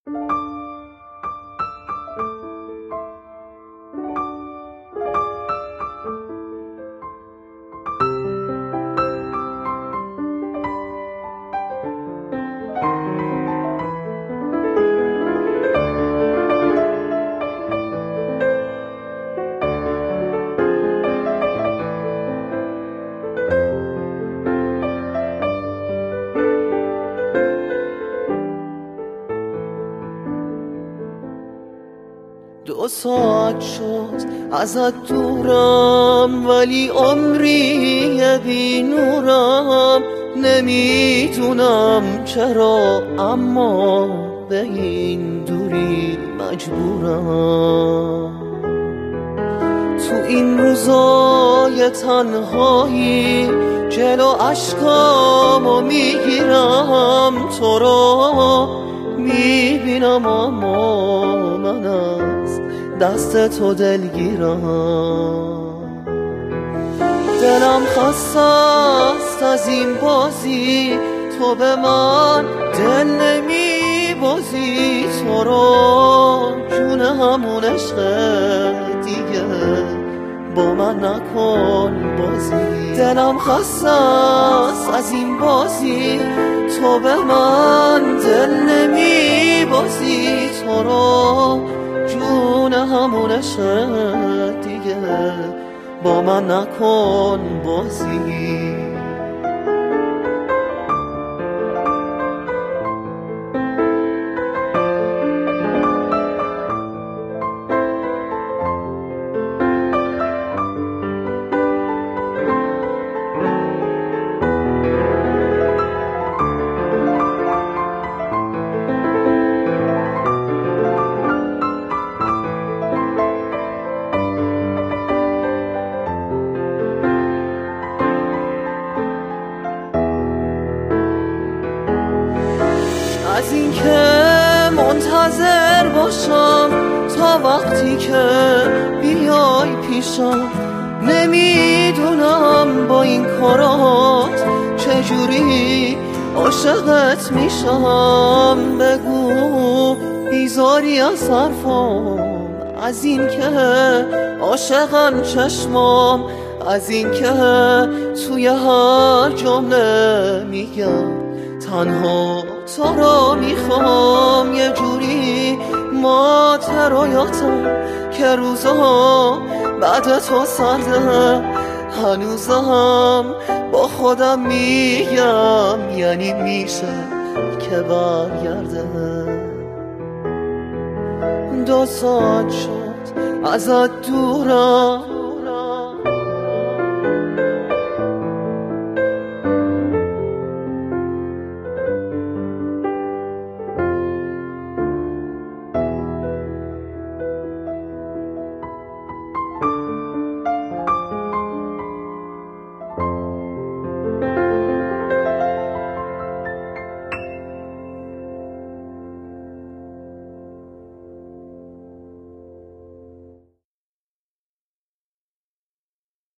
دو ساعت شد ازت دورم، ولی عمری بی نورم. نمیدونم چرا، اما به این دوری مجبورم. تو این روزای تنهایی جلو اشکامو میگیرم، تو رو میبینم اما من از دست تو دلگیرم. دلم خسته است از این بازی، تو به من دل نمیبازی. تو رو جون همون عشق دیگه با من نکن بازی. دلم خسته است از این بازی، تو به من دل نمیبازی. تو رو جون همون عشق دیگه با من نکن بازی. از این که منتظر باشم تا وقتی که بیای پیشم، نمیدونم با این کارات چجوری عاشقت میشم. بگو بیزاری از حرفام، از این که عاشقم چشمام، از این که توی هر جمله میگم تنها تو رو میخوام. یه جوری ماترایاتم که روزها بعد تو سرده، هنوزم با خودم میگم یعنی میشه که برگرده. 2 ساعت شد ازت دورم،